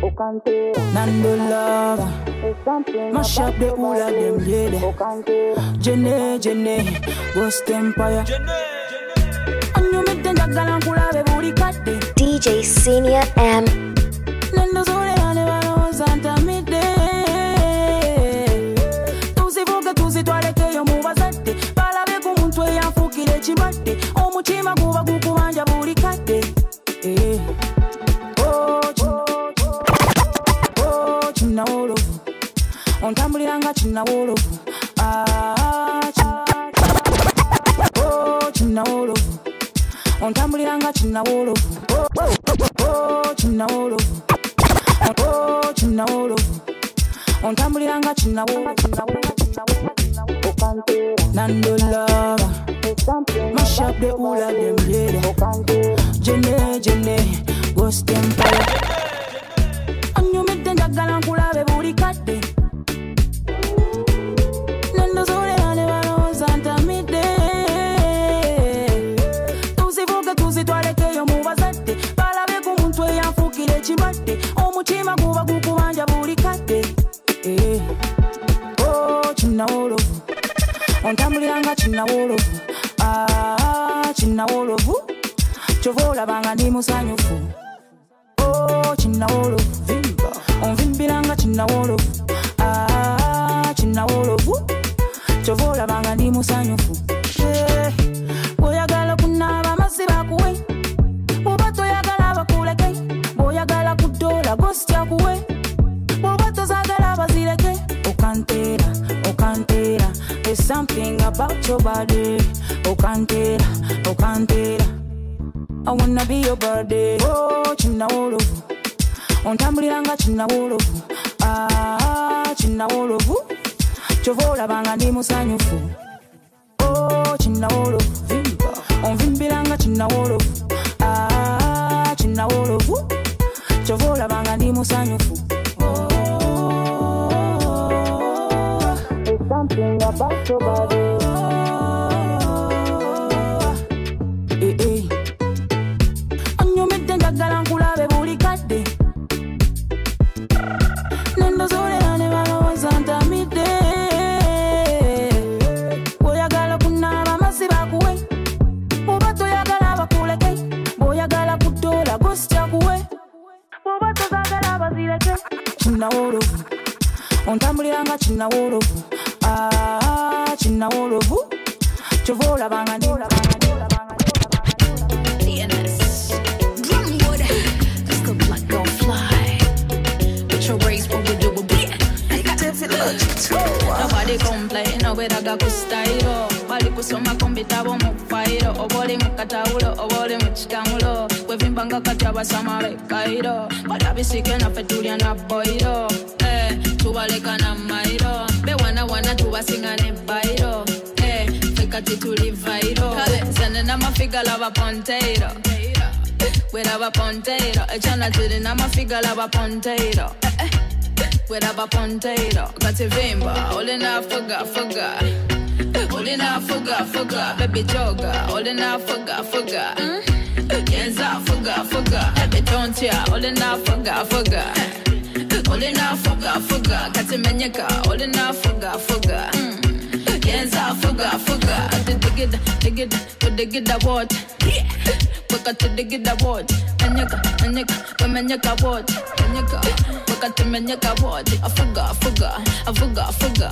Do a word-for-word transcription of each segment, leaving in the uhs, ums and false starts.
Nando Love, mash up the whole of them lady. Jenny, Jenny, Ghost Empire. And you make them jagala kula be booty cut day. D J Senior M. Nando Zole never knows until midday. Tuzi vuga tuzi twale ke yo muva zate. Pala be kumuntu ya fukile chibate. Omuchima kuva kukubanja booty cut day. Eh. China wolovu, ontambuliranga china wolovu. Ah, china, oh, china wolovu, ontambuliranga china wolovu. Oh, oh, oh, china wolovu, oh, china wolovu, ontambuliranga china wolovu. Nando Love, mash up the whole of them lady. Jenny, Jenny, Ghost Empire. Jagala kula be booty cut day. Nando Zole never knows until midday. Tuzi vuga tuzi twale ke yo muva zate. Pala be kumuntu ya fukile chibate. Omuchima kuva kukubanja booty cut day. Eh. Oh, china wolovu, ontambuliranga china wolovu. Ah, china wolovu, chovola banga ndi musanyufu. Oh, china wolovu, vimba. Onvimbiranga china wolovu. Ah, china wolovu, chovola banga ndi musanyufu. Eh, boyagala kunaba masiba kuwe. Bobato yagala bakuleke. Boyagala kudola ghost ya kuwe. Bobato zagala bazileke. Okantera, okantera. There's something about your body. Okantera, okantera. I wanna be your birthday. Oh, china wolovu, ontambuliranga china wolovu. Ah, china wolovu, chovola banga ndi musanyufu. Oh, china wolovu, vimba. Onvimbiranga china wolovu. Ah, china wolovu, chovola banga ndi musanyufu. Oh, there's something about your body. Eh, eh. Jagala kula be booty cut day. Nando Zole never knows until midday. Boyagala kunaba masiba kuwe. Bobato yagala bakuleke. Boyagala kudola ghost ya kuwe. Bobato zagala bazileke. China wolovu, ontambuliranga china wolovu. Ah, china wolovu, chovola banga ndi. Nobody complain, nobody got to style. Bali kusoma kombita bo mufairo. Obole mukataulo, obole muchikamulo. Wevimbanga kataba samale kairo. Badabisike na fetulia na boiro. Eh, tubaleka na mairo. Be wana wana tubasinga ne bairo. Eh, fika tituli vairo. Kale, zene na mafiga lava ponteiro. Wera ponteiro. Echana tiri na mafiga lava ponteiro. Eh, eh. With a potato, got a vimba, all in a fuga, fuga. All in a fuga, fuga, baby joga, all in a fuga, fuga. Yenza fuga, fuga, baby don't ya, all in a fuga, fuga. All in a fuga, fuga, got a menyaka, all in a fuga, fuga. Yenza fuga, fuga, got to dig it, dig it, to dig it the water. Got to dig it the water. Menyaka, menyaka, menyaka water. Menyaka. Wakati menyaka body, a fuga, fuga, a fuga, fuga.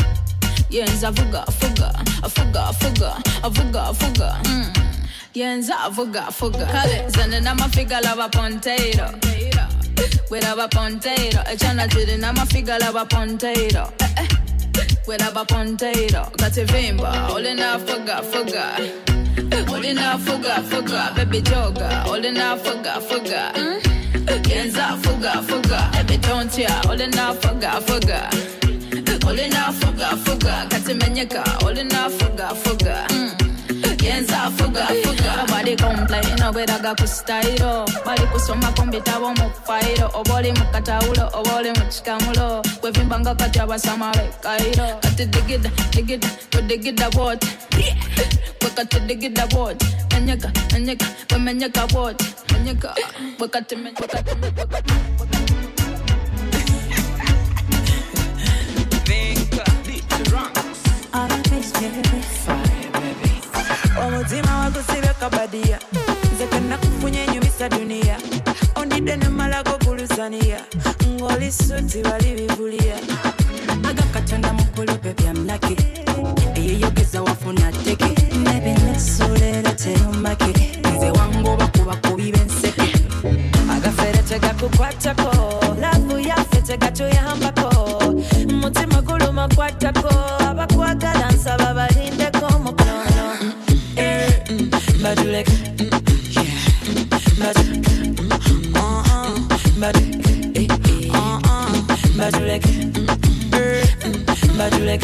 Yenza fuga, fuga, a fuga, fuga, a fuga, fuga. Yenza fuga, fuga. Kale, zane na mafiga lava ponteiro. With a ponteiro, a chana tiri na mafiga lava ponteiro. With a ponteiro, got a vimba, all in a fuga, fuga. All in a fuga, fuga, baby joga, all in a fuga, fuga. Yenza fuga, fuga, baby don't ya, all in a fuga, fuga. All in a fuga, fuga, kati menyaka, all in a fuga, fuga. Yenza fuga, fuga. Nobody complain, nobody got to style. Bali kusoma kombita bo mufairo. Obole mukataulo, obole muchikamulo. Wevimbanga kataba samale kairo. Kati digida, digida, to digida what? Wakati digida what? Menyaka, menyaka, menyaka what? Menyaka, wakati menyaka, wakati. omutima wagusibe kabadia nze kana kufunye nyumisa dunia ondide ne malago kulusania ngoli suti bali bivulia agakatanda mukulu baby I'm lucky eyeyogeza wafuna teke maybe nesolera teyomake nze wango bakuba kubibe nseke agafere tegakukwatako lavu yaffe tegatuyambako mutima guluma kwatako abakwagala nsaba balindeko mukono badulek badulek badulek badulek badulek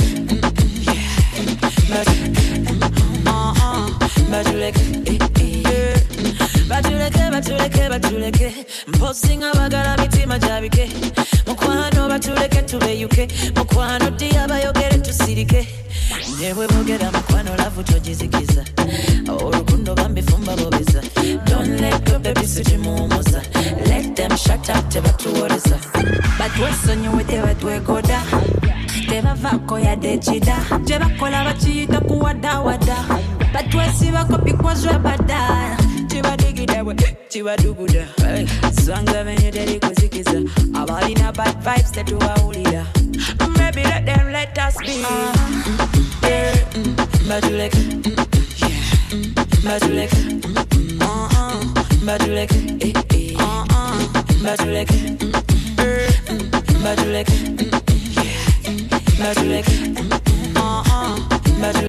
badulek batuleke batuleke batuleke mposinga bagala mitima jabike mukwano batuleke tubeyuke mukwano dia bayogere tusirike newe bogera mukwano lavu tojizikiza orukundo bambifumba bobeza don't let go baby sujimumuza let them shut up tebatuwoleza batwesonyiwe tebatwekoda tebavako yadechida jebakola bakiyita kuwadawada batwesibako bikwazwe bada chibaduguda swanga venye teri kuzikiza abalina bad vibes tetuwawulira maybe let them let us be badulek badulek badulek badulek badulek badulek badulek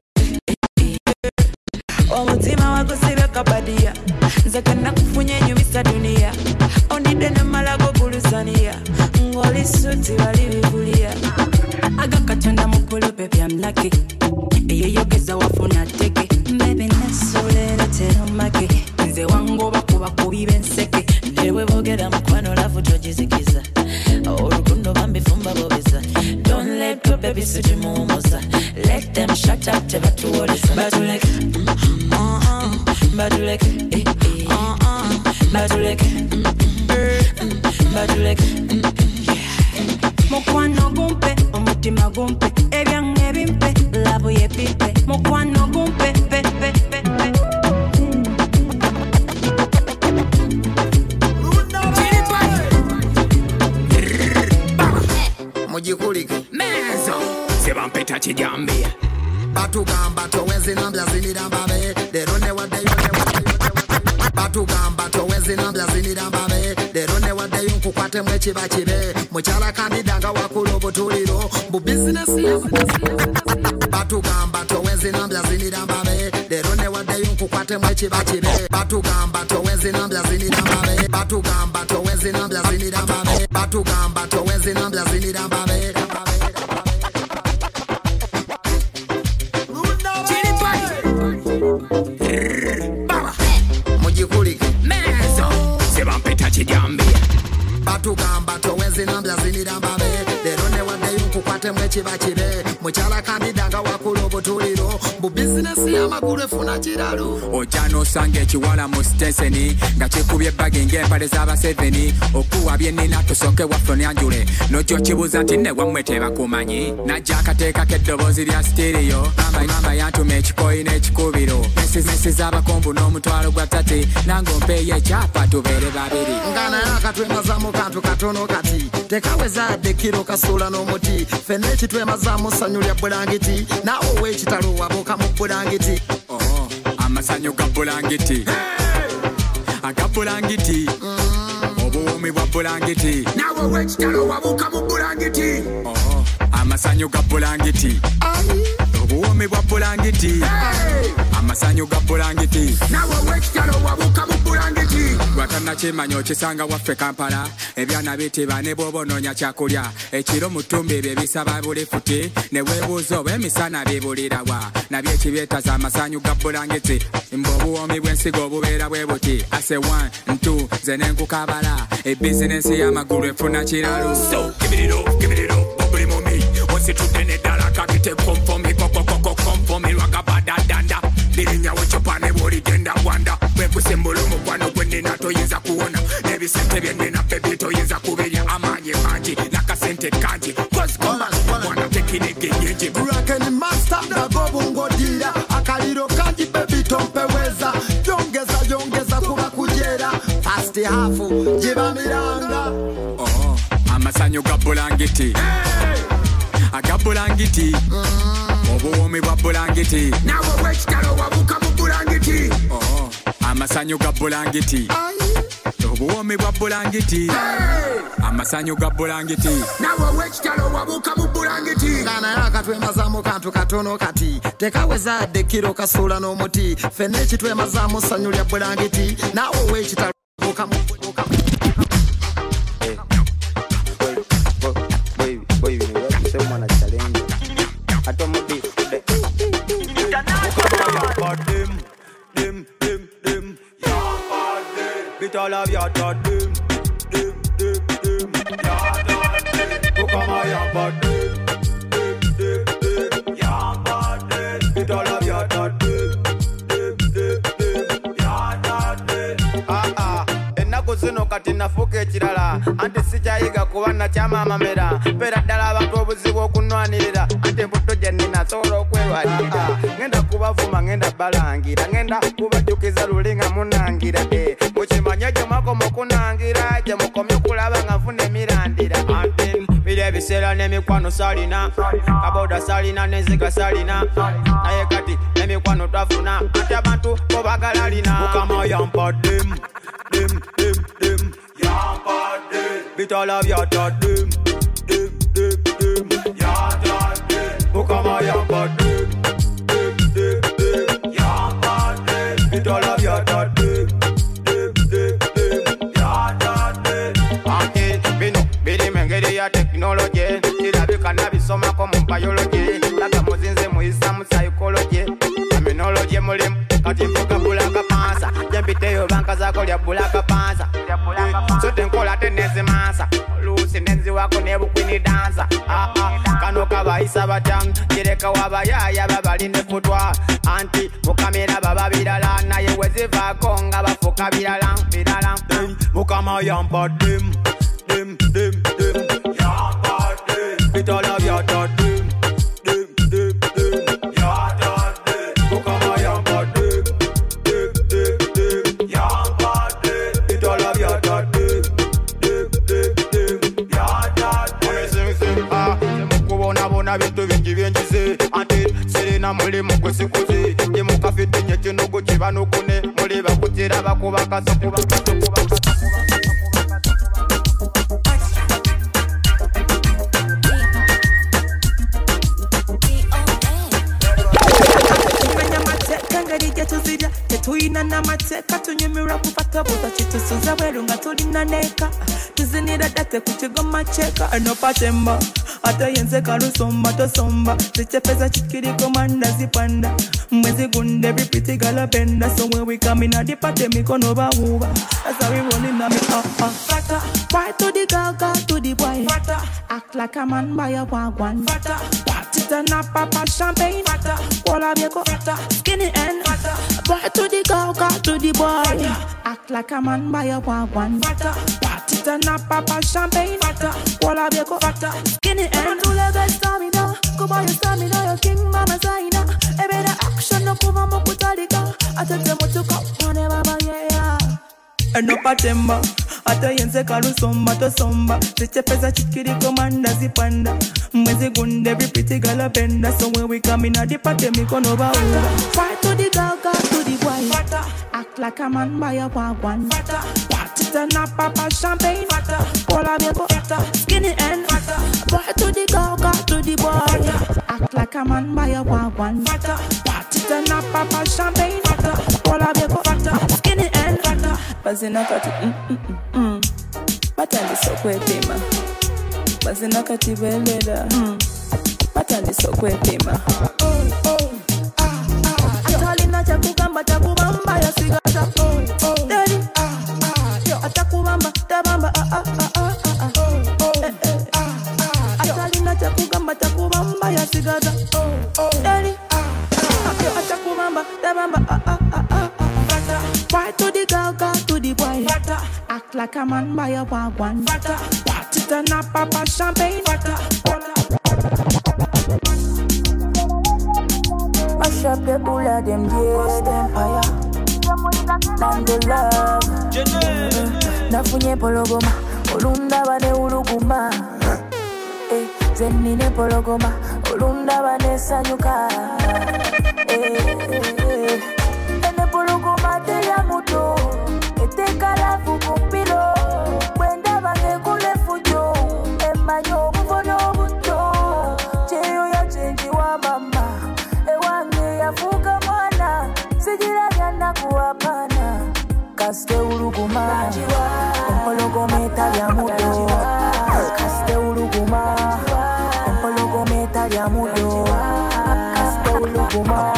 omutima wagusibe kabadia nze kana kufunye nyumisa dunia ondide ne malago kulusania ngoli suti bali bivulia agakatanda mukulu baby I'm lucky eyeyogeza wafuna teke baby nesolera teyomake nze wango bakuba kubibe nseke newe bogera mukwano lavu tojizikiza orukundo bambifumba bobeza don't let go baby sujimumuza let them shut up tebatuwoleza badulek badulek badulek badulek mukwano gumpe omutima gumpe ebyange bimpe labo yepipe mukwano gumpe pe pe pe mujikulike mezo sebampeta kijambia batugamba toweze nambya zinirambabe lero ne wadde batugamba toweze nambya zinirambabe lero ne wadde yunkukwate mwekiba kibe mukyala kandidanga wakula obutuliro bu business batugamba toweze nambya zinirambabe lero ne wadde yunkukwate mwekiba kibe batugamba toweze nambya zinirambabe batugamba toweze nambya zinirambabe batugamba toweze nambya zinirambabe mujikulike mezo sebampeta kijambia batugamba toweze nambya zinirambabe lero ne wadde yunkukwate mwekiba kibe mukyala kandidanga wakula obutuliro bu business y'amagulu efuna kiralo ojja n'osanga ekiwala mu steseni nga kikubye ebbagi ng'empale z'abaseveni okuwa byenina tusooke waffe onyanjule n'ojja okibuuza nti ne wammwe tebakumanyi najja akateekako eddoboozi lya sitiriyo ngamba yantuma ekikoyi n'ekikubiro mesi z'abakombu n'omutwalo gwa tate nange ompeeyo ekyapa tubeere babiri nga naye akatwemazamu kantu katono kati tekawezadde kiro kasuula n'omuti fenna ekitwemazaamu ssanyu lya bulangiti naawe ow'ekitalo wabuuka mu bulangiti oh, amasanyu ga bulangiti aga bulangiti obuwumi bwa bulangiti naawe ow'ekitalo wabuuka mu bulangiti oh, amasanyu ga bulangiti obuwumi bwa bulangiti amasanyu ga bulangiti naawe ow'ekitalo wabuuka mu bulangiti lwatanakimanya okisanga waffe Kampala ebyana bitibwa ne bw'oba onoonya kyakulya ekiro mu ttumbi ebyo ebisaba bulifuti ne weebuuza oba emisana bibulirawa nabyo ekibyetaza amasanyu ga bulangiti mb'obuwoomi bw'ensigo obubeera bwe buti ase one ntu nze n'enkukabala ebizinensi y'amagulu efuna kiralo so kibiriro kibiriro obuli mumi ositudde n'eddala kakite konfomi kokokoko konfomi lwagabadadanda lirinyawo copa ne bw'oligenda wanda bwekusimbula omukwano gwennina toyinza kuwona n'ebisente byennina bebi toyinza kubirya amaanyi mangi n'akasente kangi kozikoba mwana tekinege nyengi Rock'n'master nago bungodira akaliro kangi baby tompe hafu jiba miranga. Oh, amasanyo gabulangiti. Hey! Agabulangiti. Mm. Obuwomi bwa bulangiti. Nawe wekitalo wabuka mu bulangiti. Oh, amasanyo gabulangiti. Obuwomi bwa bulangiti. Amasanyo gabulangiti. Nawe wekitalo wabuka mu bulangiti. Kana yakatwemazamu kantu katono kati. Tekaweza dekiro kasula n'omuti. Fene kitwemazamu sanyu lya bulangiti. Nawe wekitalo wabuka mu bulangiti. All of your thought, dim, dim, dim, dim, yeah, dim, who come on your body, dim, dim, dim, yeah, body, with all of your thought, dim, dim, dim, dim, yeah, dim. Ah ah, ennaku zino kati nafuuka ekirala, anti sikyayiga kuba nakyamama mera, pera ddala abantu obuzibu okunwanirira, anti embuto gye nnina sobola okwewalirira, ngenda kubavuma ngenda balangira, ngenda kubajjukiza luli nga munangira, eh. Mukimanye gye mwakomo kunangira, gye mukomye okulaba nga nfuna emirandira. Antin, biri ebiseera n'emikwano salina, kaboda salina n'enziga salina, naye kati n'emikwano twafuna, anti abantu bo bagala lina. Mukama yampa dim, dim, dim, dim, yampa dim, bit all of your thought dim, dim, dim, dim, yampa dim, mukama yampa dim, dim, dim, dim, yampa dim, bit all of your thought dim. Technology, kirabika nabisomako mu biology, laga muzinze muyisa mu psychology, terminology mulimu kati mvuga bulaka pansa, jembiteyo banka zako lya bulaka pansa, sote nkola tenezi mansa, lusi nenzi wako nebukwini dansa, ah ah, kano kabayisa batam, kireka wabayaya babalinde futwa, anti mukamira baba birala, naye wezivako nga bafuka birala, birala, mukama yampa dim, dim, dim, dim. With all of your thought, dim, dim, dim, dim, your thought, dim. Who come on your body, dim, dim, dim, your body. With all of your thought, dim, dim, dim, dim, your thought, dim. Sing, sing, ah, mukubona bona bintu bingi byenjize, ante serena muli mukwesi kuzi, ye mukafite nyeke nuko kiba nukune, muli bakutira bakubaka sokuba sokuba. Tuina na mateka tunyumira kufata buta chitu suza weru nga tulina neka tuzinira date kuchigo macheka eno patemba ata yenze karusomba tosomba zichepeza chikiri komanda zipanda mwezi gunde bipiti galapenda so when we come in a dipate mikono bahuba that's how we rolling na me ah ah fata fight to the girl girl to the boy fata act like a man by a wagwan fata party turn up papa champagne fata kola bieko fata skinny and fata fight to the girl girl to the boy fata act like a man by a wagwan fata party turn up papa champagne fata kola bieko fata skinny and do the best stamina go buy your stamina your king mama zaina e better action no kuva mokutalika atete motuka one baba yeah eno patemba ata yenze karusomba tosomba zichepeza chikiri komanda zipanda mwezi gunde bipiti galapenda so when we come in a dipate mikono bahuba fight to the girl girl to the boy fata act like a man by a wagwan fata party turn up papa champagne fata kola bieko fata skinny and fata fight to the girl girl to the boy fata act like a man by a wagwan fata party turn up papa champagne fata kola bieko fata skinny and fata bazina kati mm mm mm mm batandisa okwepima bazina kati belera mm batandisa okwepima oh oh ah ah atalina chakugamba takubamba yasigata oh oh daddy ah ah yo atakubamba tabamba ah ah ah ah oh oh ah ah atalina chakugamba takubamba yasigata oh oh daddy ah yo atakubamba tabamba ah ah ah fight to the girl girl to the boy fata act like a man by a wagwan fata party turn up papa champagne fata mash up the bull of them dead empire Nando love nafunye pologoma olunda bane uluguma eh zenine pologoma olunda bane sanyuka eh ene pologoma teya muto etekala fukumpilo kwenda bange kule fujo emanyo mvono buto cheyo ya chenji wa mama ewange yafuka mwana sigira yana kuwapana kaste uluguma empologometa lya mudo kaste uluguma empologometa lya mudo kaste uluguma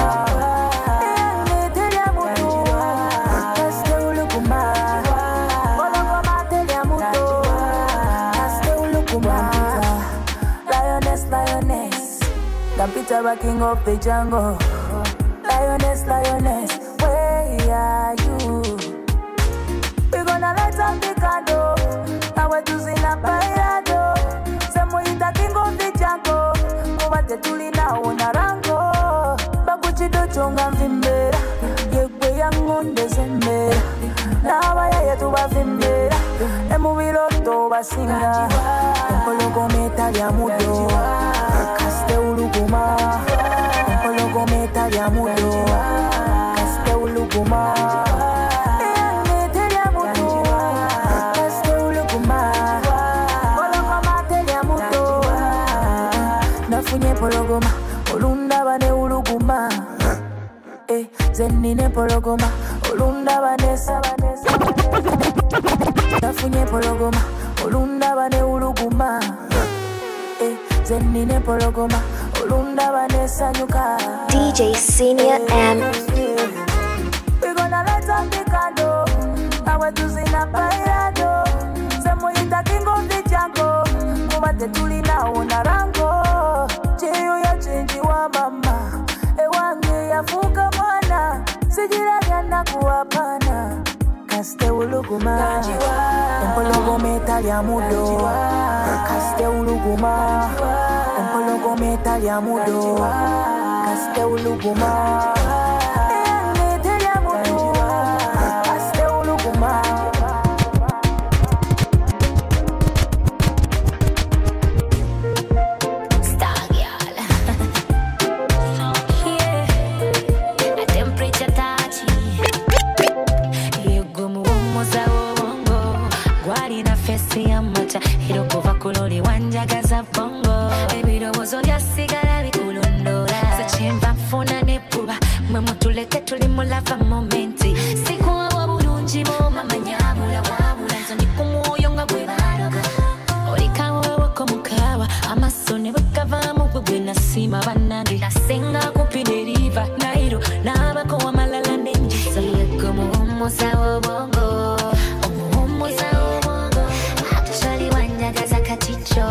Peter, king of the jungle. Lioness, lioness, where are you? We're gonna light up the candle. Now we're using a parado. Samoita, king of the jungle. Over the tulina on a rango. Baguchido chonga vimbera. Yegwe yangon desembera. Now I have to have vimbera. Emuvilo to basinga. Empologometa ya mudo. Kaste uluguma. Empologometa ya mudo. Kaste uluguma. Empologometa ya mudo. Kaste uluguma. Empologometa ya mudo. Nafunye pologoma. Olunda bane uluguma. Eh, zenine pologoma. Olunda bane sabanesa. Nafunye pologoma. Olunda bane uluguma. Eh, zenine pologoma. Olunda bane sanyuka. D J Senior M. We're gonna light up the candle. Now we're using a parado. Samoita, king of the jungle. Mubate tulina ona rango. Cheyo ya chenji wa mama. Ewange yafuka mwana. Sigira yana kuwapana. Kaste uluguma. Empologometa lya mudo. Kaste uluguma. Empologometa lya mudo. Kaste uluguma. Empologometa lya mudo. Kaste uluguma. Star girl. Yeah. A temperature touchy. Yegumu womoza wongo. Gwali na fesi ya macha. Hirokova kuloli wanjagaza bongo. Ebiro wozo lya sigara bikulondora. Sechimba funa nepuba. Mwe mutuleke tuli mulava momenti. Sikuwa wabulunji mo mama nyabula wabula. Nzo nikumuoyo nga gwe baraga. Olikawa wako mukawa. Amasone bakavamu gwe gwe nasima banandi. Nasenga kupine riva. Nairo nabako wa malala nenjisa. Yegumu womoza wongo. Womoza wongo. Actually wanjagaza kachicho.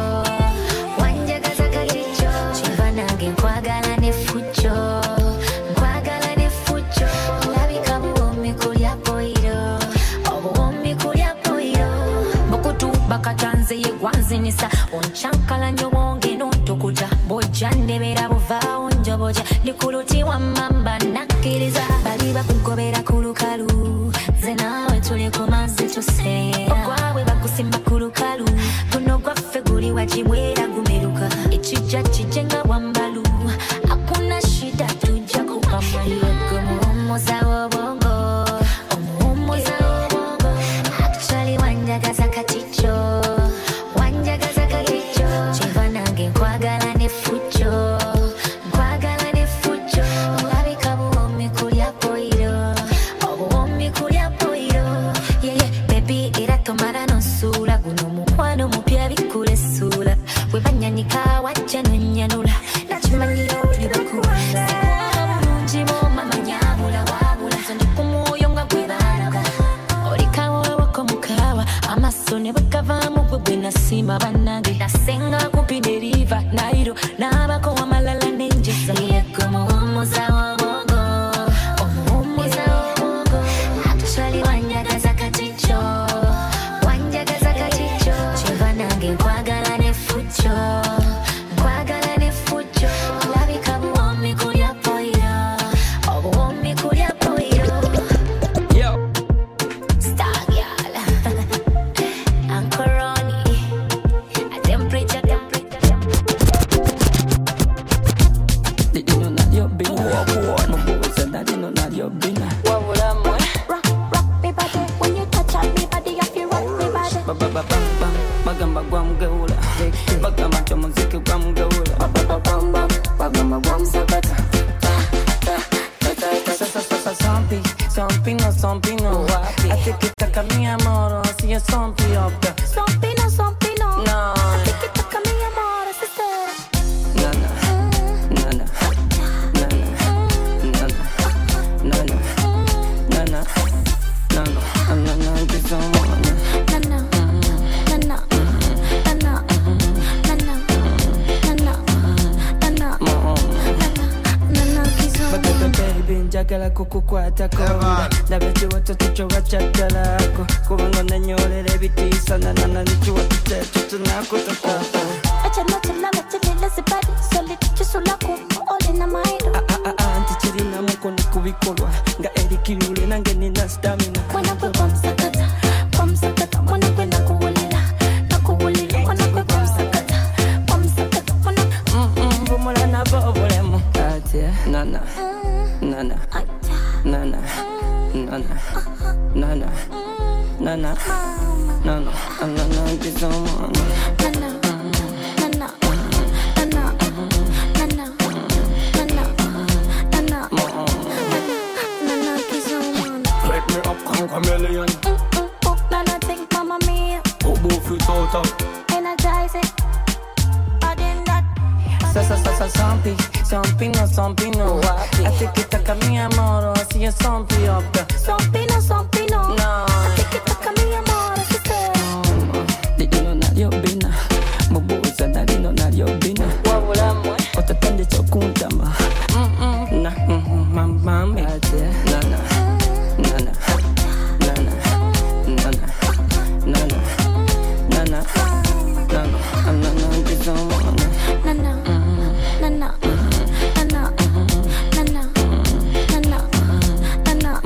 Wanjagaza kachicho. Chiva nange nkwagala ne fucho. Nkwagala ne fucho. Labika buomi kulya poiro. Obuomi kulya poiro. Bokutu bakatanze ye gwanzinisa. Onchankala nyobonge notukuja. Boja nebera buva onjoboja. Nikuluti wa mamba nakiriza. Bali bakugobera kulukalu. Zenawe tuli kumazi tusera. Okwawe bakusimba kulukalu. Guno gwaffe guli wajibwera gumeruka. Ichija chijenga wambalu. Hakuna shida tuja kupama. Yegumu womoza wobongo. Womoza wobongo. Actually wanjagaza kachicho. Wanjagaza kachicho. Chiva nange nkwagala ne fucho. Nkwagala ne fucho. Labika buomi kulya poiro. Obuomi kulya poiro. Yeah, yeah, baby iratomara nosula. Guno mukwano mupya bikule sula. Webanyanika wacha nonyanula. Nachimanyiro libakula. Mulunjimo mama nyabula wabula. Nzo nikumuoyo nga gwe baraga. Olikawa wako mukawa. Amasone bakavamu gwe gwe nasima banandi. Nasenga kupine riva. Nairo nabako wa malala nenjisa. Yegumu womoza wongo. Womoza wongo. Actually wanjagaza kachicho. Wanjagaza kachicho. Chiva nange nkwagala ne fucho. Nkwagala ne fucho. Labika buomi kulya poiro. Obuomi kulya poiro. Yo, bagamba bam bam bagamba gwamgeula bagamba chamuziki gwamgeula bagamba gwamsakata Sompi, sompino, sompino A te che tocca mi amore Si è sompi opta Sompino, sompino No A te che tocca mi amore Si sei No, no No, no No, no No, no No, no No, no No, no, no Ti sono No, no No, no No, no No, no No, no Baby, njagala kukukwata konda Ndabe chiwato chichowa chagalako Kubango nanyolere ebitiisa Nanana nichiwato checho tunakutotako Echana chalanga chilila zibadi Solid chisulaku Oli na maido Ah ah ah Anti chirina muko nikubikolwa Nga erikirule nange nina stamina Mwana kwe kwamsakata Kwamsakata Mwana kwe nakuwulila Nakuwulila Mwana kwe kwamsakata Kwamsakata Mwana Mm-mm Bumula na bobulemu Ate Nana Nana Nana Nana Nana Nana Nana Nana Kizoma Nana Nana Nana Nana Nana Nana Nana Kizoma Wake me up, come chameleon. Nana think mama mia Go both it out of. Energize it Adding that Sa sa sa sa sompi Sompino, sompino A te che tocca mi amore Si è sompi opta Sompino, sompino No A te che tocca mi amore Si sei Dino nario bina Mubuza narino nario bina Wabulamwe Otatande chokuntama Mm-mm Na mm-mm Mamami Ate Nana Nana Nana Nana Nana Nana Nana Nana Kizoma Nana Nana Nana Nana Nana Nana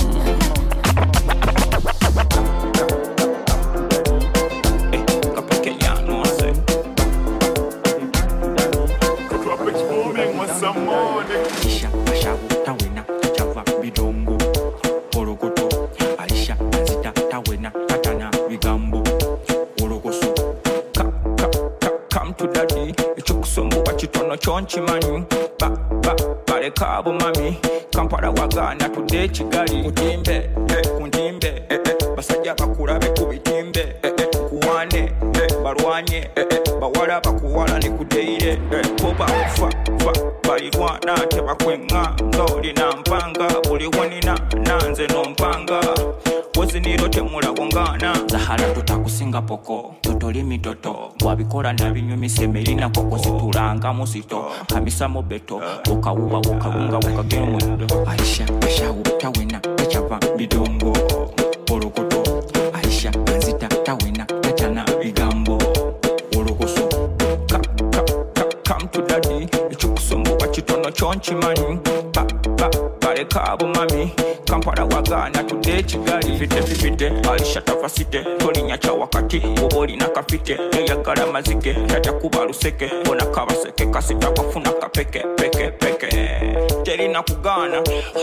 Aisha Bashabu Tawena Tachava Bidongo Orokoto Aisha Azita Tawena Tatana Bigambo Orokoso Ka ka ka Come to daddy Ichukusombo Wachitono Chonchi mani Ba ba Bare kabo mami Kampara wagana Tude Chigali Kutimbe eh, Kundimbe eh, eh, Basajja bakurabe kubitimbe eh, eh, Kuwane eh, Barwanye eh, eh, Bawala bakuwala ni kudeire eh, Poba fa fa Balirwana tebakwenga Ngoli na mpanga Buli wanina Nanze no mpanga Weziniro temula wongana Zahara tutakusinga poko Totoli mitoto Wabikola na binyumi semelina Koko situlanga musito Kamisa mobeto Ukawuwa ukawunga ukagemu Aisha Bashawu Tawena Tachava Bidongo Orokoto Aisha Azita Tawena Tachana Bigambo Orokoso Ka ka ka Come to daddy Ichukusombo Wachitono Chonchi mani Ba ba Bare kabo mami Kampara wagana Tude Chigali Fite fite Aisha tafasite Tolinya cha wakati Oboli na kafite Yagara mazike Tata kubaruseke Bona kabaseke Kasita wafuna kapeke Peke peke Teri na kugana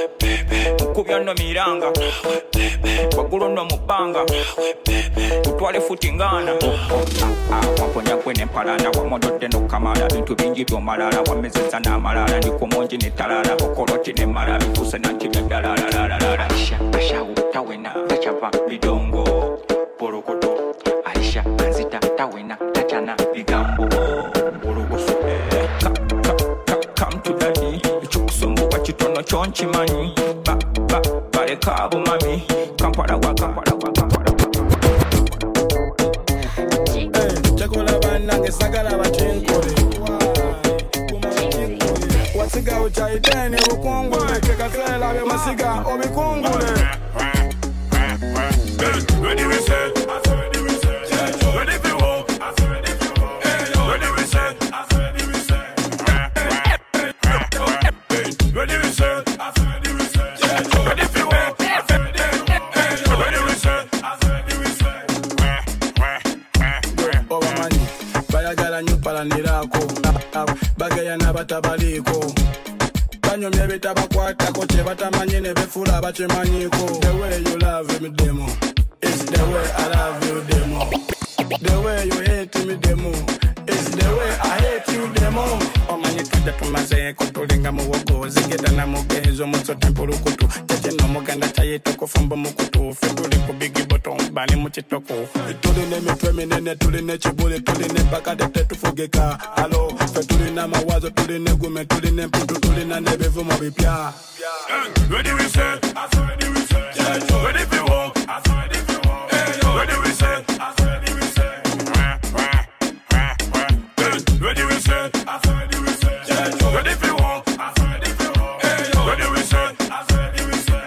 Mkubya no miranga Wagulo no mubanga Utwale futingana Waponya kwene mpalana Wamodode no kamala Bintu bingi vyo malala Wamezeza na malala Niko monji ni talala Wakoloti ni malala Kuse na nchibya dalala Aisha Bashawu Tawena Tachava Bidongo Porokoto Aisha Azita Tawena Tachana Bigambo Orogoso Ka ka ka Come to daddy Ichukusombo Wachitono Chonchi mani Ba ba Bare kabo mami Kampara wa Kampara wa Kampara wa Hey, Chakola banange sagala bachenkole. Wasiga uchaiteni ukungule. Kekasela be masiga obikungule. Ready we say, ready we say, ready we walk, ready we say, ready we say, ready we say, ready we say, ready we walk, ready we say, ready we say. Obamani, bayagala nyupala nirako, bagaya nabatabaliko. Banyomye bitabakwatako kyebatamanye ne befula bakimanyiko. The way you love me demo is the way I love you demo. The way you hate me the more, it's the way I hate you the more. Oh man, you can't do my say, Kotolinga Moko, Zigana Mokezo, Mozo Temporokutu, Tachino Moganda Tayetoko from Bomokutu, Fedorico Biggie Bottom, Bani Muchitoko. To the name of Feminine, to the nature bullet, to the name back at the Tetu Fogeka. Hello, Fedorina Mawazo, to the Negume, to the name Putu, to the Nebe Vomabipia. Ready we say, I saw ready we say, ready for walk, I saw ready for walk, ready we say, I saw ready we say, ready we say, I saw ready we say, ready for walk, I saw ready for walk, ready we say, I saw ready we say.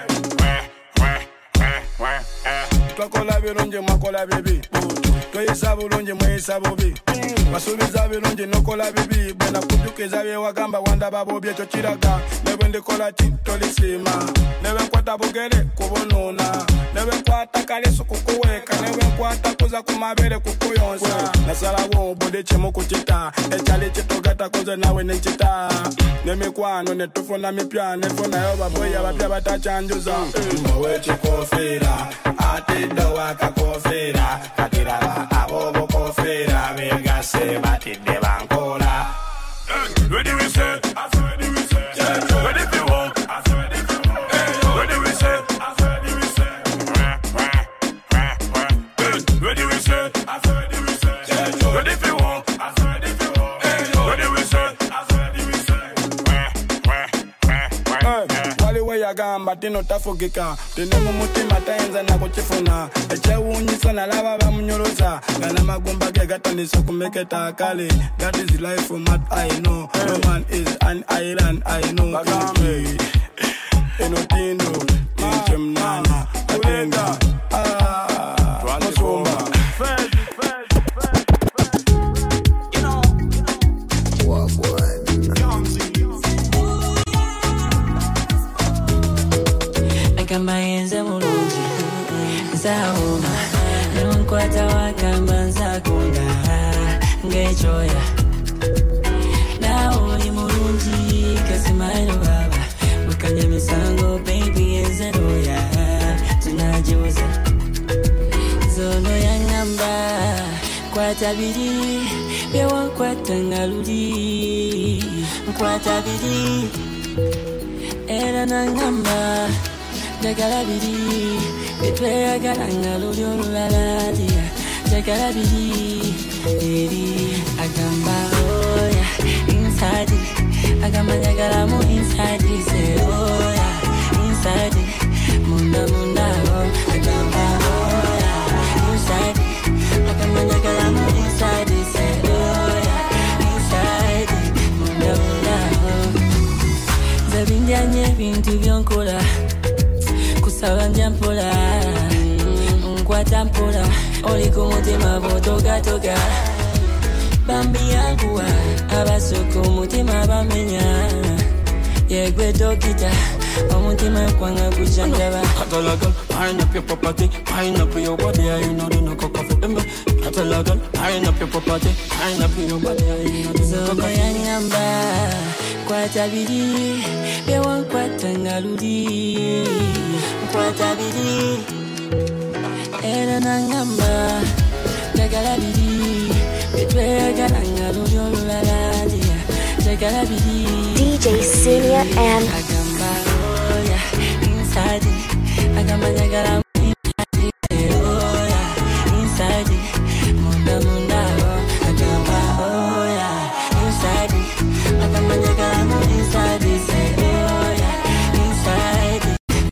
Twakola birungi mwakola bibi, tweyisa bulungi mweyisa bubi, basuubiza birungi nokola bibi, bwena kujukiza byewagamba wandaba bobi ekyo kiraga, ne bwe ndikola ki tolisiima, ne bwe nkwata bugere kubunuuna, ne bwe nkwata kalesu kukuweeka, ne bwe nkwata kuza ku mabere kukuyonsa, nasalawo buli kimu kukita, ekyali kitogata koze nawe nekita, n'emikwano ne tufuna mipya, ne tufunayo babweyi abapya batacyanjuza. Mbawe kikofiira, ate dowa kakofira, katiraba abobo kofira, begase batidde bankola. Ready we say, ready we say, ready for walk, ready for walk, ready we say, ready we say, ready we say, ready we say, ready for walk, ready for walk, ready we say, ready we say. Wali we yagamba tino tafugika, tino mumutima taenza na kuchifuna, echewunyisa na lava bamunyorosa, gana magumba ge gatandisa kumeketa akali. That is life from what I know. No man is an island, I know. Bagambe, Enotino, Tinchem Nana, Atenga, ah, Mosomba. You know, what boy? Kamba yenze mulungi nzawuma nonkwata wakamba nzakunda ng'ekyoya nawe oli mulungi kasimailo baba mukanya misango baby yenze loya tunagiwoza zono yangamba kwata biri byewankwata nga luli nkwata biri era nangamba Jagala biri, betwe galanga lulyo lulaladia. Jagala biri, biri, agamba oya inside, agamba jagala mo inside, say oya inside, munda munda oh, agamba oya inside, agamba jagala mo inside, say oya inside, munda munda oh. Zabinjanye bintu byonkola. Kusabanja mpola, nkwata mpola, oli kumutima botoga toga. Bambi yanguwa, abasoko mutima bamenya. Yegwe dokita, omutima kwanga kujanjaba. Catalogan, line up your property, line up your body, you know the no cock of them. Catalogan, line up your property, line up your body, you know the no cock of them. Kwata biri, bewa kwata ngaludi. Kwata biri, era nangamba. Jagala biri, betwe galanga lulyo lulaladia. Jagala biri, D J Senior M. Agamba oya inside, agamba jagala inside, oya inside, munda munda oh. Agamba oya inside, agamba jagala inside, say oya inside,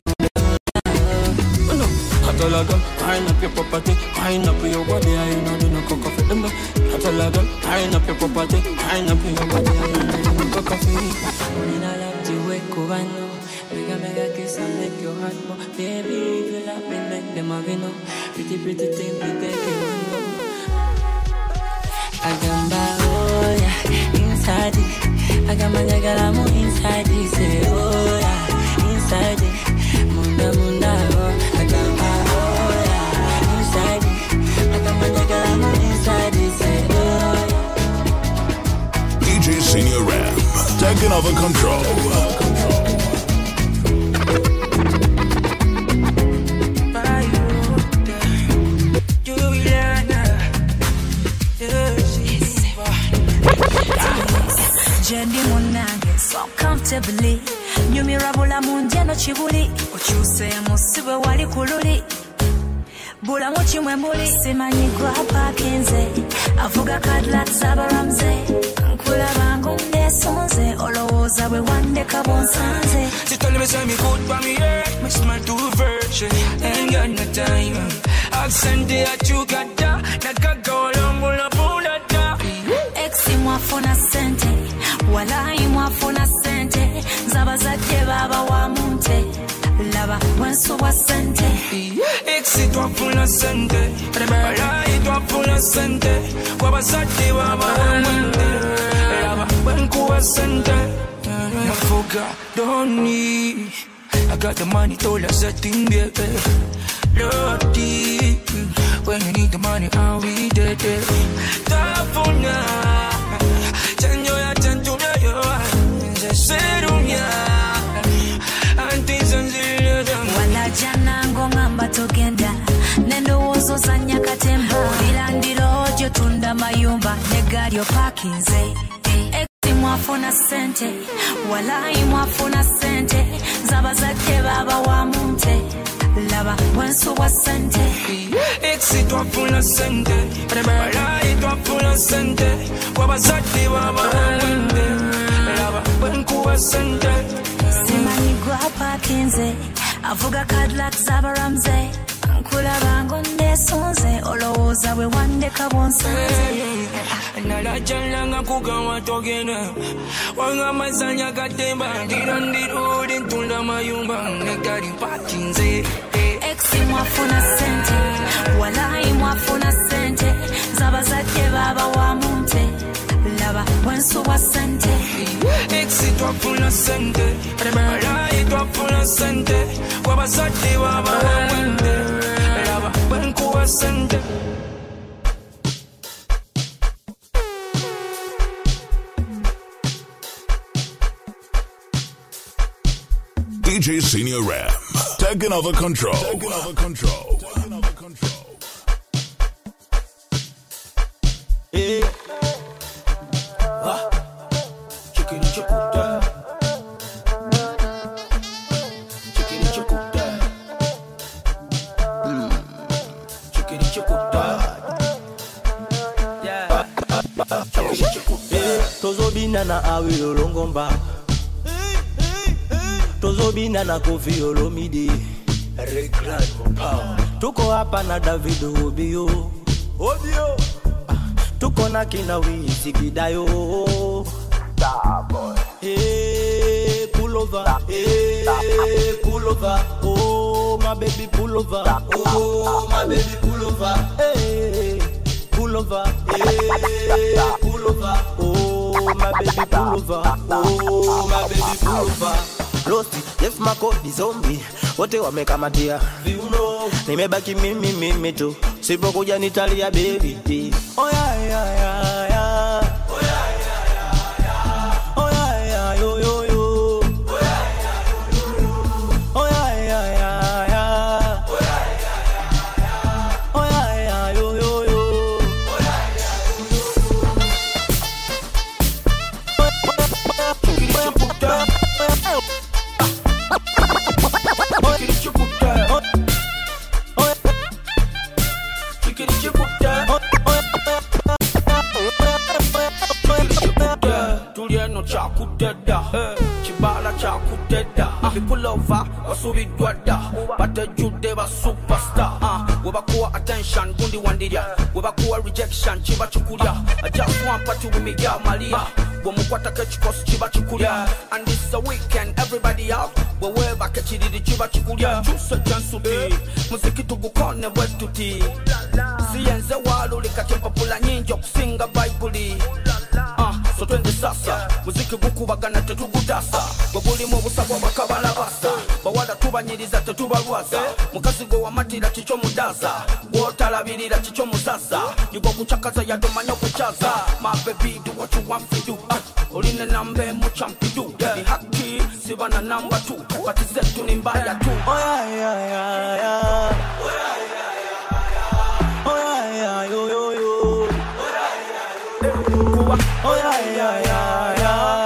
munda munda oh. Catalogan, line up your property, line up your body, you know the no cock of them. Catalogan, line up your property, line up your body, you know the no cock of them. Kubano, mega mega kiss and make your heart more. Baby, if you love me, make them have you know. Pretty pretty thing, we take it one go. Agamba oh yeah, inside it. Agamba jagala mo inside it. Say oh yeah, inside it. Munda munda oh. Agamba oh yeah, inside it. Agamba jagala mo inside it. Say oh yeah. D J Senior Ram, taking over control. Jendi munange so comfortably nyumirabula munje no chibuli ochuse musibe wali kululi bula muchimwe mbuli simanyi grapa kenze avuga Cadillac Zabaramze nkula bangu ndesonze olowoza bwe wandeka bonsanze. She told me say me good for me head, me smile to a virgin, ain't got no time. Accent at you got da, that got go long will pull that da. Exi mwafuna sente, walai mwafuna sente, zaba zake baba wa munte, laba wensu wa sente. Exi twafuna sente, walai twafuna sente, waba zake baba wa munte, laba wenku wa sente. I forgot, don't need. I got the money, told us a thing, baby. Lordy, when you need the money, I'll be there. Tafuna, chanjo ya chanjo ya yo, serunya, anti zanzile dam. Wala jana ngongamba togenda, nendo wozo zanya katemba. Bilandiro ojo tunda mayumba, negari yo parkinze. Mwafuna sente, walai mwafuna sente, zaba zake baba wa munte, laba wensu wa sente. Exi twafuna sente, walai twafuna sente, waba zake baba wa munte, laba wenku wa sente. Simanyi grapa kenze, avuga Cadillac Zabaramze, nkula bangu ndesonze, olowoza we wandeka bonsanze. Nala jalanga kugawa togena, wanga mazanya katemba, dirandiru dintunda mayumba, negari patinze. Exi mwafuna sente, walai mwafuna sente, zaba zake baba wa munte, laba wensu wa sente. Exi twafuna sente, walai twafuna sente, waba zake baba wa munte, laba wenku wa sente. D J Senior Ram, taking over control. Taking over control. Taking over control. Hey. Ah. Chicken chukuta. Chicken chukuta. Mm. Chicken chukuta. Yeah. Chicken chukuta. Hey. Tozo binana awilo longomba. Tozo binana Kofi Olomide. Recline for power. Tuko hapa na Davido Obio. Obio. Tuko na kina Wisi Kidayo. Starboy. Hey, pull over. Hey, pull over. Oh, my baby, pull over. Oh, my baby, pull over. Hey, pull over. Hey, pull over. Oh, my baby, pull over. Oh, my baby, pull over. Rosti, yes mako di zombie. Wote wamekamatia viuno. Nimebaki mimi mimi tu. Sipokuja nitalia baby. Oh yeah yeah yeah yeah. Oh yeah yeah yeah yeah. Oh yeah yeah yo yo yo. Oh yeah yeah yo yo yo. Oh yeah yeah yeah yeah. Oh yeah yeah yeah yeah. Oh yeah yeah yo yo yo. Oh yeah yeah yo yo. Chibala chakuteda, people over, wasubi dwada, but the jude was superstar. Uh, Wabakuwa attention, gundi wandidia, Wabakuwa rejection, chiba chukulia. I just want party with me, girl Malia. Wamukwata kechikos chiba chukulia. And this a weekend, everybody out. Wawe baka chidi di chiba chukulia. Chusa chansuti, muziki tugukone wetuti. Siyenze walu likachepa pula ninjo kusinga baibuli. Uh, so twende sasa, muziki gukubagana tetugudasa. Wabuli mu busabwa bakabala basa. Bawada tubanyiriza tetubalwaza. Mukazi go wamatira chicho mudaza. Wotalabirira chicho musasa. Yugo kuchakaza ya domanyo kuchaza. My baby do what you want to do. Uh, Oline nambe muchampidu. Ni haki sibana number two. Pati zetu ni mbaya tu. Oh yeah yeah yeah yeah. Oh yeah yeah yeah yeah. Oh yeah yeah yo yo yo. Oh yeah yeah yeah yeah. Oh yeah yeah yeah yeah.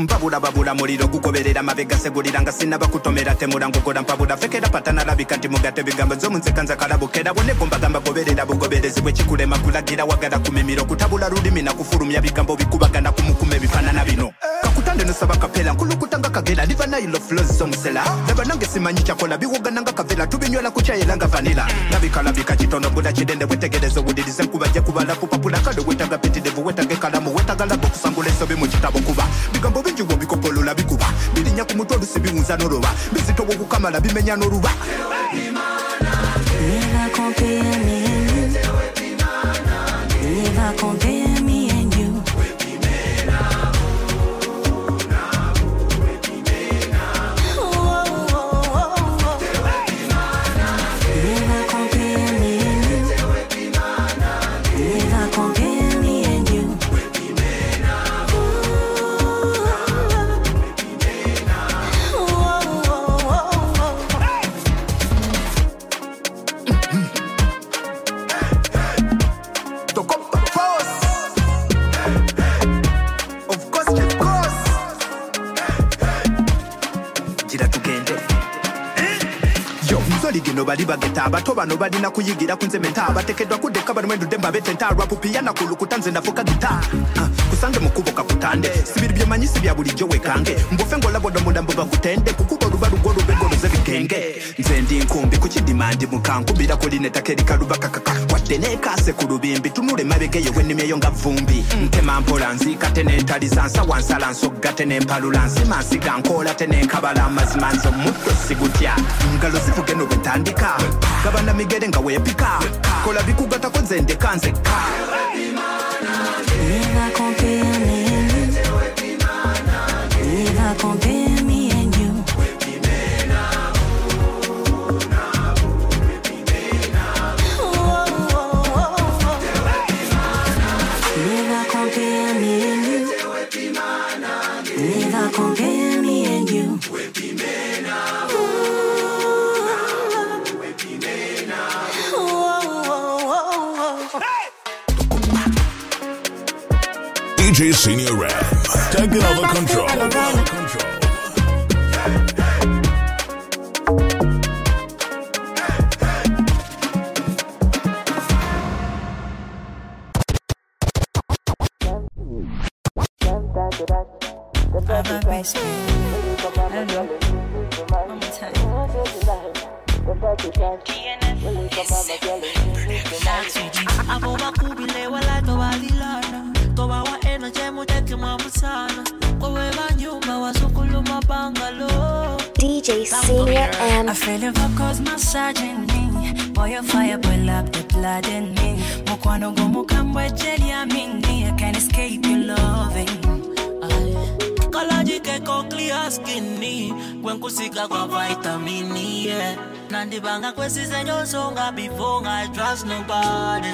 mpabula babula muliro gugoberera mabega segulira nga sinaba kutomera temura ngogola mpabula fekera patana labika nti mugate bigambo zo munzekanza kalabukera bone gomba gamba goberera bugoberezi bwe kikulema kulagira wagala kumimiro kutabula rulimi na kufurumya bigambo bikubagana kumukume bifanana bino kakutande no saba kapela nkulukutanga kagera liva na ilo flows so musela laba nange simanyi chakola biwogana nga kavela tubinyola kuchayela nga vanilla nabikala bikachitono buda chidende bwetegerezo budirize nkubaje kubala popapula kado wetaga petidevu wetage kalamu wetaga labo kusangule sobe mu kitabo kuba bigambo bingi wo bikopolola bikuba bilinya ku mutwe lusibiwunza n'oluba bizito wo kukamala bimenya n'oluba Never compare me and you. Never compare me and you. Ligino bali bageta abato bano balina kuyigira kunzementa abatekedwa kudeka barumendo demba betenta rap piano kulukutanze nafuka gita uh, kusange mukuboka kutande sibiri byemanyisi bya buli jowe kange mbofe ngola bodo mudambo bakutende kukuba rubaru goro bengoro zebikenge nze ndi nkumbi kukidimandi mukankubira kuline takerika rubaka kaka watene kase kurubimbi tunure mabege yewe nimyeyo nga vumbi ntema mpolanzi katene ntali sansa wansalanso gatene mpalulansi masiga nkola tene kabala mazimanzo mutwe sigutya ngalo zivuge no tandika gabana migere nga wepika kola bikugata ko nzende kanze ka Never compare me and you. Never compare me and you. Never compare me and you. Never compare me and you. D J Senior Ram, taking over control. control. D J Senior M. I feel if I cause massaging me. Boy, your fire boil up the blood in me. Mokwano go mukambwe jelly amini. I can't escape your loving. Kalaji ke clear skinny. When kusika kwa vitamini. Yeah. Nandi banga kwesi zenyo songa before I trust nobody.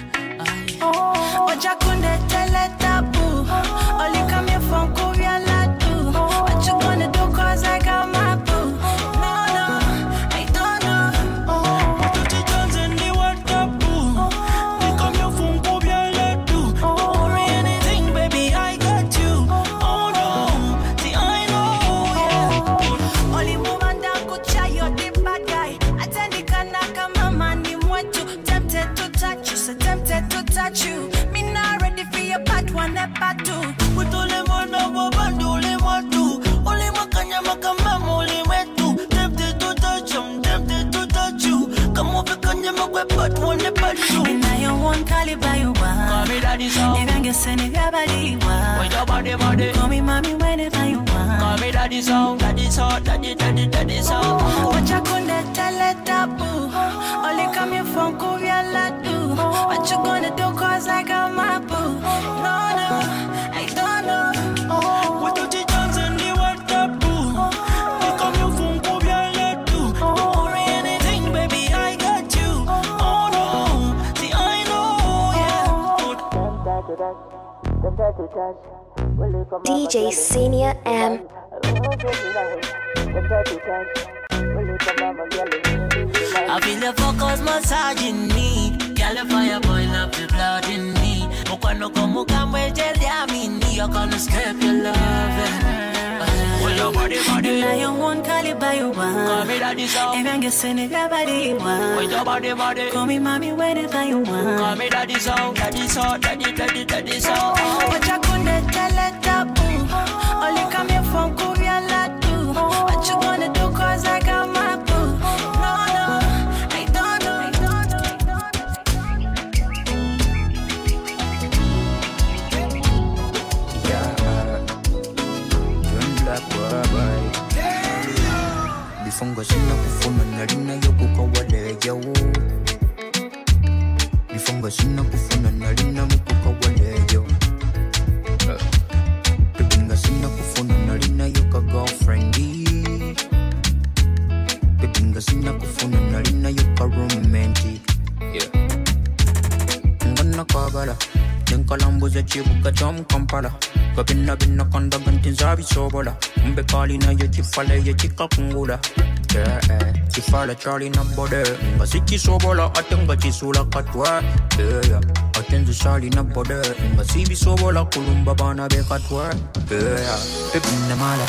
Oja kunde tele tabu. Only come here from Korea ladu. What you gonna do cause I got my boo. No, no, I don't know. What you chance in the water boo. We come here from Korea ladu. Don't worry anything baby I got you. Oh no, see I know yeah. Only woman that could try your the bad guy. Atendi kana kama mani mwetu. Tempted to touch you, so tempted to touch you. Me not ready for your part one and part two. We don't live on our bandu, only what do. Only makanya makama, only wetu. Tempted to touch you, tempted to touch you. Come over, kanya makwe part one and part two. And I don't want caliber you want. Call me daddy so. If I get send it, your body want. When your body body. Call me mommy whenever you want. Call me daddy so, daddy so, daddy daddy daddy so. What you gonna tell it tabu? Only coming from Korea ladu. What you gonna do cause I got my boo. No, no, I don't know. What you the chance in the water boo. We come here from Korea ladu. Don't worry anything baby I got you. Oh no, see I know yeah. D J Senior M. I feel the focus massaging me. Girl, the fire boil up the blood in me. Mukwano como camwe jeli amini, you're gonna escape your loving. Well, your body, body. Now you won't call it by your one. Call me daddy, so. And I'm guessing if your body one. Well, your body, body. Call me mommy whenever you want. Call me daddy, so. Daddy, so. Daddy, daddy, daddy, so. What you gonna tell it up? Only come here from Korea, like do. What you gonna do? Cause I got my boo. No, no, I don't know. I don't know. Bifunga sina kufuna narina yoku kawale yawo. Bifunga sina kufuna narina muku kawale yawo. Bibinga sina kufuna narina yoka girlfriendy. Bibinga sina kufuna narina yoka romantic. Yeah. Ngana kagala, nenkalambuza chibuka chom kampala. Kabina bina kanda ganti zabi sobola. Mbe kali na yo chifale yo chika kungula. Yeah, eh, chifale chali na bode. Nga si chisobola atenga chisula katwa. Yeah, yeah, atenza chali na bode. Nga si bisobola kulumba bana be katwa. Yeah, yeah, pepi namala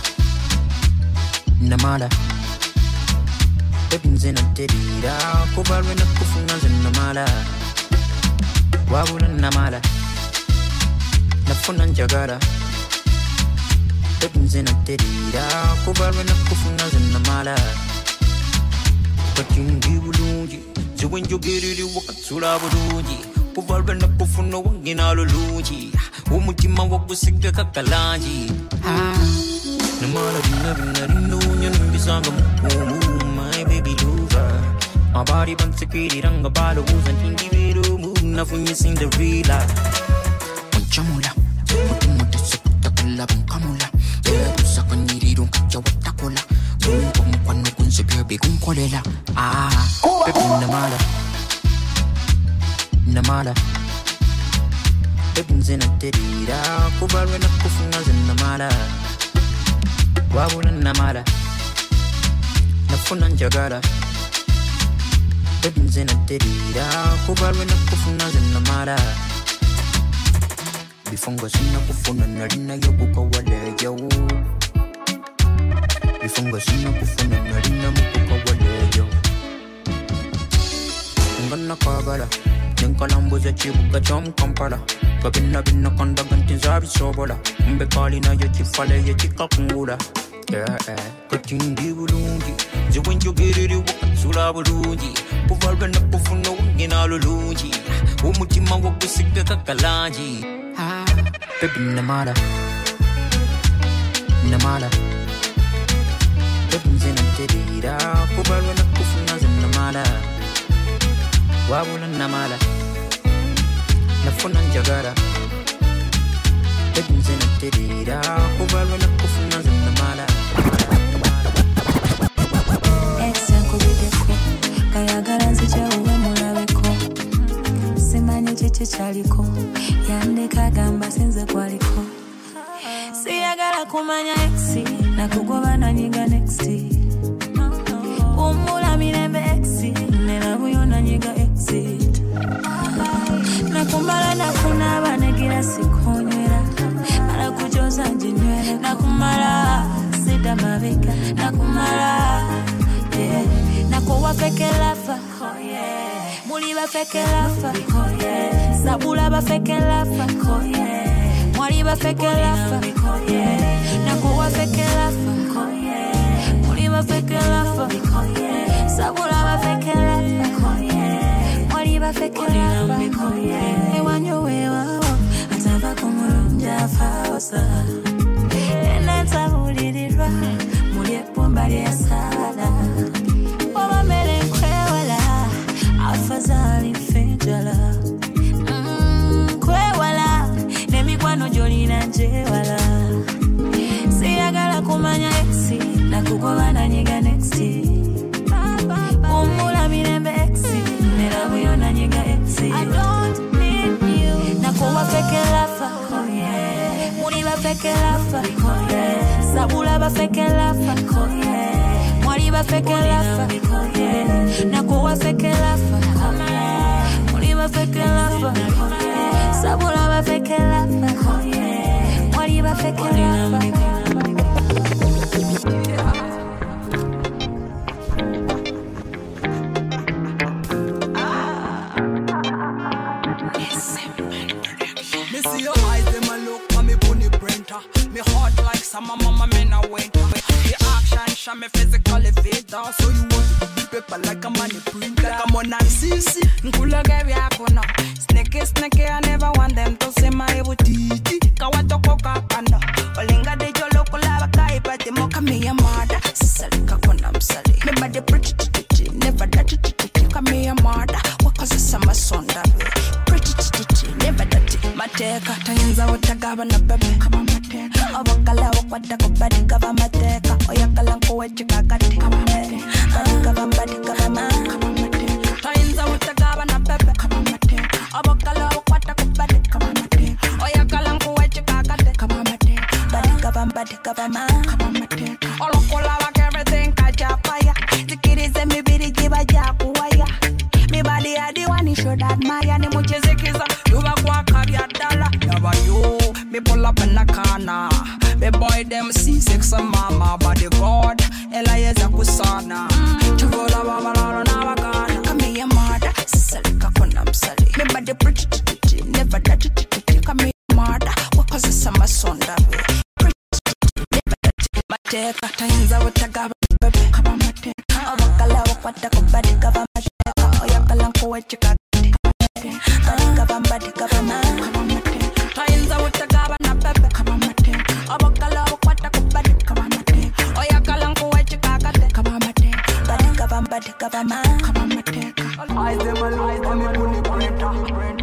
namala. Pepi nzena terira. Kubarwe na kufunga zena mala. Wabula namala. Nafuna njagala Pepi nzena terira Kubarwe na kufuna zena mala Katingi bulungi Ziwe njogiriri wakatsula bulungi Kubarwe na kufuna wangina lulungi Umutima wakusiga kakalangi Namala rina rina rino Nyanungisanga mukumu My baby lover Mabari bansikiri ranga balo Uzan hindi viru Muna funye Cinderella Chamula, mutu sekuta kala bunkamula. Debu sakaniri kacha watakola. Bunko mukwano kunse bebe kunkolela. Ah, pepi namala, namala. Pepi nzena terira, kubarwe na kufunga zena mala. Wabula namala, nafuna njagala. Pepi nzena terira, kubarwe na kufunga zena mala. Bifunga sina kufuna narina yoku kawale yawo. Bifunga sina kufuna narina muku kawale yawo. Ngana kagala, nenkalambuza chibuka chom kampala. Kabina bina kanda ganti zabi sobola. Mbe kali na yo chifale yo chika kungula. Yeah, eh, katingi bulungi. Ziwe njogiriri wakatsula bulungi. Kubarwe na kufuna wangina lulungi. Umutima wakusiga kakalangi. Pepi namala namala. Pepi nzena terira Kubarwe na kufuna zena mala. Wabula namala nafuna njagala. Pepi nzena terira Kubarwe na kufuna zena mala. Exa kubideko Kayagala nzija uwe mulabeko. Simanye chichi chaliko Yandika gamba sinze kwaliko. Siyagala kumanya exi na kugoba na nyiga nexti. Umula mirembe exi nela buyo na nyiga exit. Na kumbala na kunaba negira sikonywera. Ala kujoza njinywera. Na kumala sida mabika. Na kumala yeah. Na kuwa feke lafa oh yeah. Muli ba feke lafa oh yeah. Sabula ba feke lafa oh yeah. Mwali ba feke lafa oh yeah. Na kuwa feke lafa oh yeah. Muli ba feke lafa oh yeah. Sabula ba feke lafa oh yeah. Mwali ba feke lafa oh yeah. Ewanyo wewa atava kumulunja faosa. Ena tabulirwa muli epumba lya sala. Oba mele kwewala afazali fejala. Mm, kwewala nemikwano jolina njewala. Siyagala kumanya exi na kugoba na nyiga nexti. Umula mirembe exi nela buyo na nyiga exi. I don't need you. Na kuwa feke lafa oh yeah. Muli ba feke lafa oh yeah. Sabula ba feke lafa oh yeah. Mwali ba feke lafa oh yeah. Na kuwa feke lafa oh yeah. Muli ba feke lafa oh yeah. Sabula ba fake love. Oh yeah. Wali ba fake love. Me see your eyes, them a look for me bunny printer. Me heart like summer, mama, men a winter. The action show me physically fit. So you want to be paper like a money printer. Like a money C C. Nkula gevi akona. Snake snake, I never want them to say my ebu titi. Kawato koka kanda. Olinga de jolo kula bakai pati moka me a mada. Sali kakona msali. Me body pretty titi, never dirty titi. Kame a mada. Wakaza sama sonda. Pretty titi, never dirty. Mateka tayenza utagaba na bebe kama mateka. Obakala wakwata kubadi kama mateka. Oyakala nkuwechi kakati kama mateka. Badi kama badi kama mateka. Tayenza utagaba na bebe kama mateka. Obakala wakwata kubadi kama mateka. Oyakala nkuwechi kakati kama mateka. Badi kama badi kama mateka. Olokola wak everything kaja fire. Zikirize mibiri jiba jakuwaya. Me body adi wani show that maya ni muchezekiza. Yuba kwa kabya dala. Yaba yo, me pull up in the corner. Me boy them see six and mama. Body God, Elias Akusana. Chuvola baba laro na wakana. Kame ya mada, salika kona msali. Me body pretty titi, never dirty titi. Kame ya mada, wakaza sama sonda. Pretty titi, never dirty. Mateka, tayenza watagaba bebe kama mateka. Obakala wakwata kubadi kama mateka. Oyakala nkuwechi kakati kama mateka. Badi kama badi kama mateka. Tayenza watagaba na bebe kama mateka. Obakala wakwata kubadi kama mateka. Oyakala nkuwechi kakati kama mateka. Badi kama badi kama mateka. Eyes them alone, for me bunny printer.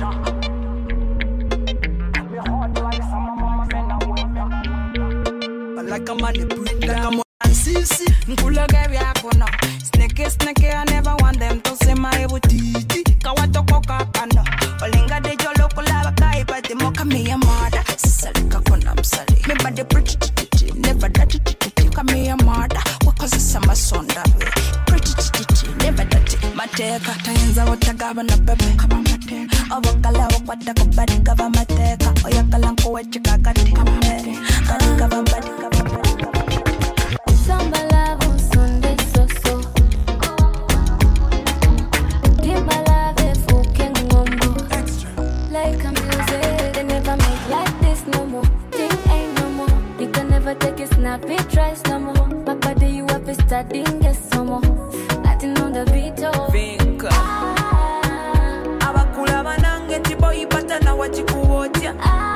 Me heart like summer, mama, men a winter. Like a money printer, like a money C C. Nkula gevi akona. Snake snake, I never want them to say my ebu titi. Kawato koka kanda. Olinga de jolo kula bakai pati moka me a mada. Sali kakona msali. Me body pretty titi, never dirty titi. Kame ya mada, wakaza sama sonda. Pretty titi, never dirty. Mateka, tayenza watagaba na bebe kama mateka. Obakala wakwata kubadi kama mateka. Oyakala nkuwechi kakati kama mateka. Badi kama badi kama mateka. Samba love on Sunday so so. Dimba love fucking ngombo. Like a music, they never make like this no more. Thing ain't no more. You can never take a snap, it tries no more. My body you up is starting get some more. Nothing on the beat oh. Vinka. Abakula banange tibo ipata na wachikuwoja.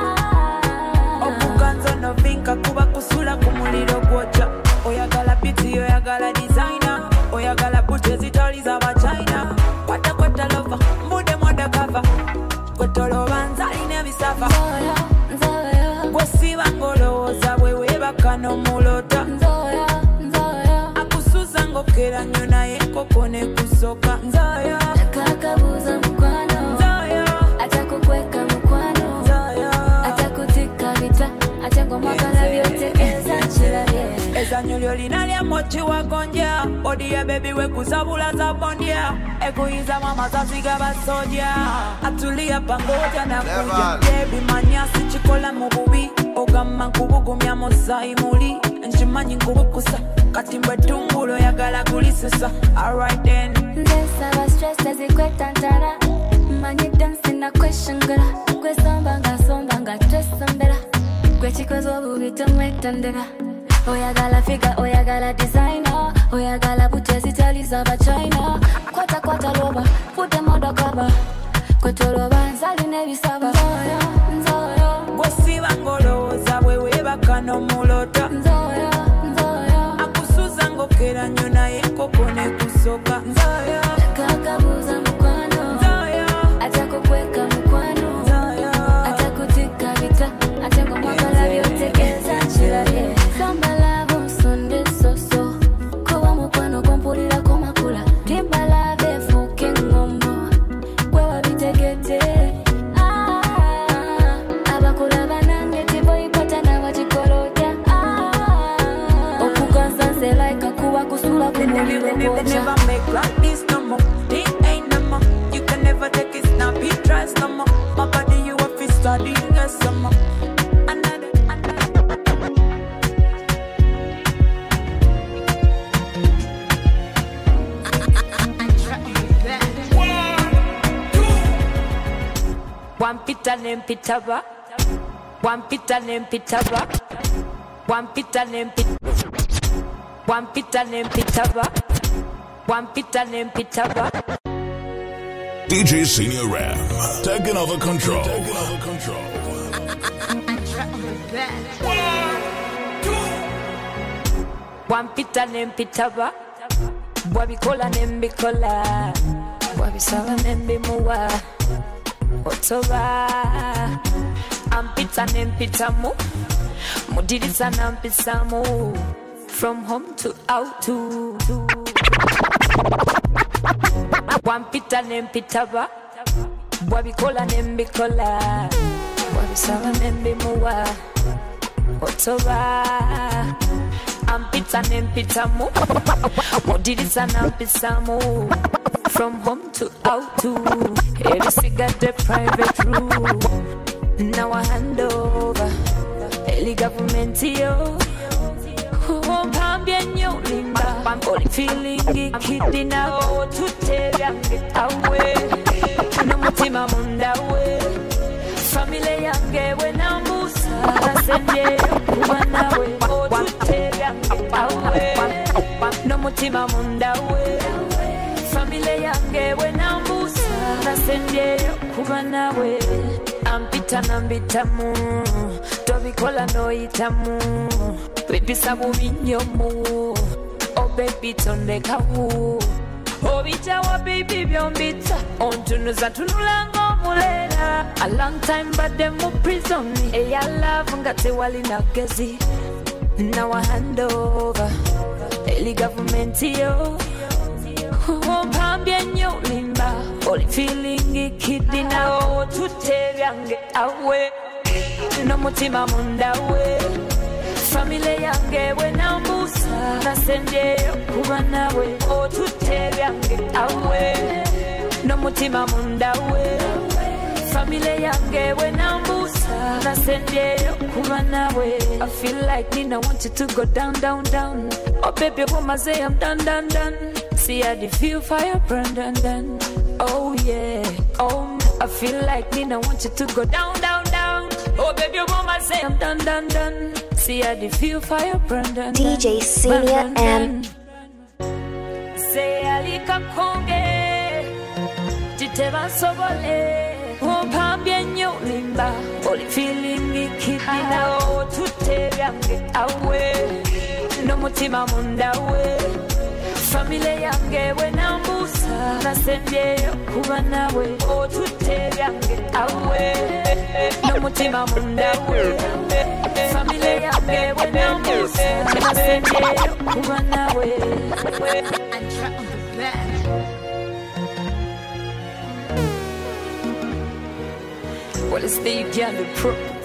Okuganza no vinka kuba kusula kumuliro gwoja. Oyagala piti, oyagala designer. Oyagala butche zitoli za wa China. Kwata kwata lova, mude mwada kava. Kwatolo banzali nebisafa. Nzoya, nzoya. Kwesiba ngoloza wewe bakano mulota. Nzoya, nzoya. Akusuza ngokera nyona yekoko ne kusoka. Nzoya. Nakakabuza mkwano. Nzoya. Atakukweka mkwano. Nzoya. Atakutika vita. Atengoma kala vyote keza chila Ezanyo lyolina lya mochi wagonja. Odi ya baby we kuzabula za bondia. Ekuiza mama zaziga basoja. Atulia pangoja na kuja. Baby manyasi chikola mububi. Ogama nkubugumya mosai muli. Njimanyi nkubukusa. Katimbe tungulo ya gala kulisisa. Alright then. Ndesa ba stress ezikweta ntara. Manyi dance na question gara. Kwe sombanga sombanga stress mbera. Kwe chikozo bubito mwetandera. Oyagala figure, oyagala designer. Oyagala butche zitali za ba China. Kwata kwata loba, put them on the cover. Kwatoloba nzali nebisaba. Nzoya, nzoya. Kwesiba ngoloza wewe bakano mulota. Nzoya, nzoya. Akusuza ngokera nyona yekoko ne kusoka. Nzoya. Nakakabuza mkwano. Nzoya. Atakukweka mkwano. Nzoya. Atakutika vita. Atengoma kala vyote keza chila Samba love on Sunday so so. Kuwa mkwano kumpulila kumakula. Dimba love fucking ngombo. Kwe wabitegete. Ah, abakula banange tibo ipata na wachikoloja. Ah, okukansa se like kuwa kusula kumulilo They never make like this no more. They ain't no more. You can never take it snap, it tries no more. My body you up is One pita named Pitaba. One pita named Pitaba. One pita named Pit. One pita named Pitaba. One pita named Pitaba. D J Senior Ram, taking over control. Taking over control. One pita named Pitaba. Wabi kola nembi kola. Wabi sala nembi muwa. Otoba. Ampita nembi tamu. Mudirisa nambi samu. From home to out to. to. One pita named Pitaba. Wabi kola nembi kola. Wabi sala nembi muwa. Otoba. Ampita named Pitamu. Mudirisa nambi samu. From home to out to. Every cigar the private room. Now I hand over. Eli government yo. Oh, pambien yo limba. Only feeling it kidding now. To tell ya get away. No mutima munda way. Family yange when I'm musa. Send ye kumana way. Oh, to tell ya get away. No mutima munda way. Family yange when I'm musa. Send ye kumana way. Ampita nambitamu. Tobi kola no itamu. Wipisa bubinyomu. Oh baby tonde kawu. Oh bita wa baby byombita. Ontunuza tunulanga mulera. A long time but them mu prison me. Hey I love ngate wali na gezi. Now I hand over. Eli government yo. Oh pambien yo limba. Only feeling it kidding now. To tell yange away. No mutima munda way. Family yange when I'm musa. Nasende kubana way. Oh to tell yange away. No mutima munda way. Family yange when I'm musa. Nasende kubana way. I feel like Nina want you to go down, down, down. Oh baby, woman say I'm done, done, done. See I the feel fire burn, done, done. Oh yeah, oh I feel like Nina want you to go down, down, down. Oh baby, woman say I'm done, done, done. See how the feel fire burn, done, D J Senior M. Say alika konge, jiteba sobole. Oh pambien yo limba, only feeling it kidding now. Oh to tell yange away, no mutima munda way. Family yange when I'm musa. Nasende kubana way. Oh to tell yange away, no mutima munda way. Family yange when I'm musa. Nasende kubana way. Well, it's the Uganda pro.